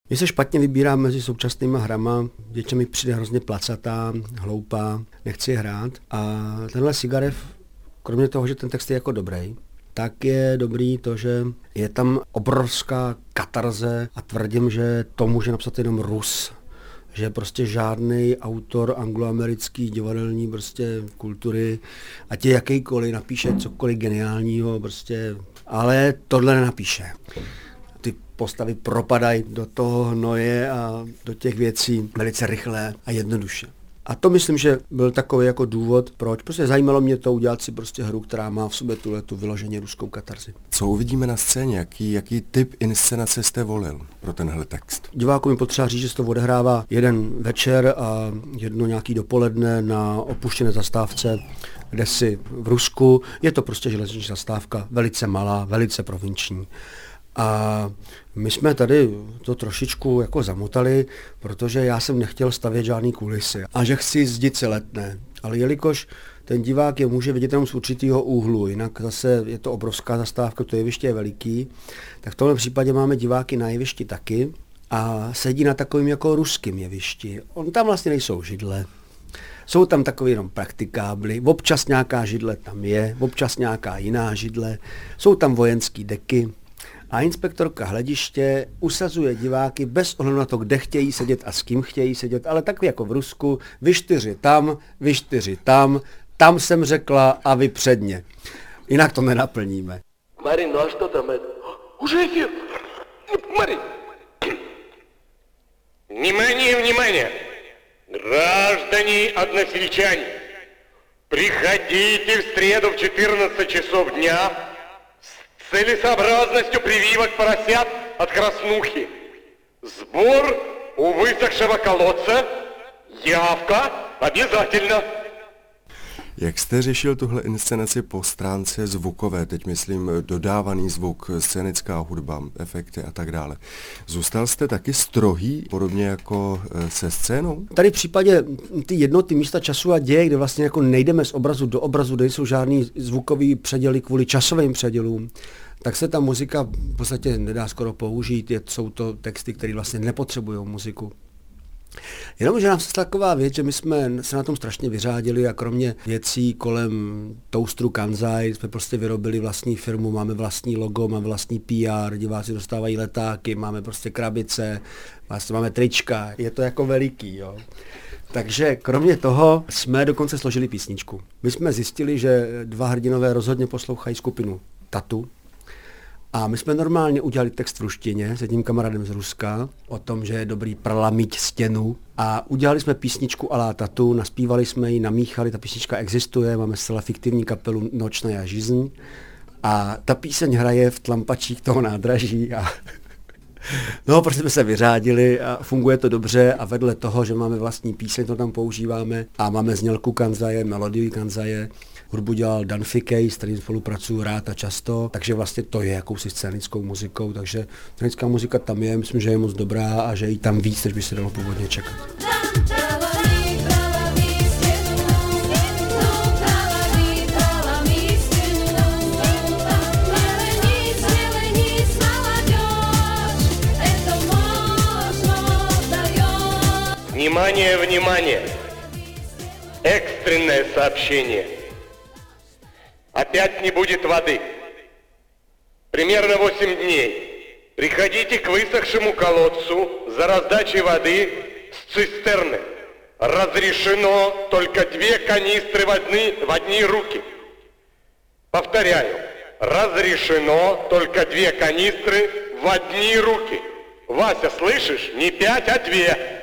Mně se špatně vybírá mezi současnýma hrama, většinou mi přijde hrozně placatá, hloupá, nechci je hrát. A tenhle Sigarev, kromě toho, že ten text je jako dobrý, tak je dobrý to, že je tam obrovská katarze a tvrdím, že to může napsat jenom Rus. Že prostě žádný autor angloamerický divadelní prostě kultury, ať je jakýkoliv, napíše cokoliv geniálního, prostě, ale tohle nenapíše. Ty postavy propadají do toho hnoje a do těch věcí velice rychle a jednoduše. A to myslím, že byl takový jako důvod, proč. Prostě zajímalo mě to udělat si prostě hru, která má v sobě tu vyloženě ruskou katarzi. Co uvidíme na scéně? Jaký typ inscenace jste volil pro tenhle text? Divákům je potřeba říct, že se to odehrává jeden večer a jedno nějaký dopoledne na opuštěné zastávce, kde si v Rusku. Je to prostě železniční zastávka, velice malá, velice provinční. A my jsme tady to trošičku jako zamotali, protože já jsem nechtěl stavět žádný kulisy a že chci jezdit se Letné. Ale jelikož ten divák je může vidět jenom z určitého úhlu, jinak zase je to obrovská zastávka, to jeviště je veliký, tak v tomhle případě máme diváky na jevišti taky a sedí na takovým jako ruským jevišti. Tam vlastně nejsou židle. Jsou tam takový jenom praktikábly, občas nějaká židle tam je, občas nějaká jiná židle, jsou tam vojenský deky. A inspektorka hlediště usazuje diváky bez ohledu na to, kde chtějí sedět a s kým chtějí sedět, ale tak jako v Rusku, vy 4 tam, tam jsem řekla a vy předně. Jinak to nenaplníme. Марин, ну а что там это? Уже эфир! Марин! Внимание, внимание! Граждане односельчане! Приходите в среду в 14 часов дня с целесообразностью прививок поросят от краснухи. Сбор у высохшего колодца. Явка обязательно. Jak jste řešil tuhle inscenaci po stránce zvukové, teď myslím dodávaný zvuk, scénická hudba, efekty a tak dále. Zůstal jste taky strohý, podobně jako se scénou? Tady v případě ty jednoty místa času a děje, kde vlastně jako nejdeme z obrazu do obrazu, kde jsou žádný zvukový předěly kvůli časovým předělům, tak se ta muzika v podstatě nedá skoro použít, jsou to texty, které vlastně nepotřebují muziku. Jenomže nám se taková věc, že my jsme se na tom strašně vyřádili a kromě věcí kolem toasteru Kansai jsme prostě vyrobili vlastní firmu, máme vlastní logo, máme vlastní PR, diváci dostávají letáky, máme prostě krabice, vlastně máme trička, je to jako veliký, jo. Takže kromě toho jsme dokonce složili písničku. My jsme zjistili, že dva hrdinové rozhodně poslouchají skupinu Tatu, a my jsme normálně udělali text v ruštině s jedním kamarádem z Ruska o tom, že je dobrý prlamit stěnu a udělali jsme písničku alá Tatu, naspívali jsme ji, namíchali, ta písnička existuje, máme zcela fiktivní kapelu Nočná žízeň a ta píseň hraje v tlampačích toho nádraží a no, prostě jsme se vyřádili a funguje to dobře a vedle toho, že máme vlastní píseň, to tam používáme a máme znělku Kanzaje, melodii Kanzaje. Hudbu dělal Dan Fikej, s kterým spolupracuju rád a často, takže vlastně to je jakousi scénickou muzikou, takže scénická muzika tam je, myslím, že je moc dobrá a že je tam víc, než by se dalo původně čekat. Внимание, внимание! Экстренное сообщение. Опять не будет воды. Примерно 8 дней. Приходите к высохшему колодцу за раздачей воды с цистерны. Разрешено только 2 канистры в одни руки. Повторяю. Разрешено только 2 канистры в одни руки. Вася, слышишь? Не 5, а 2.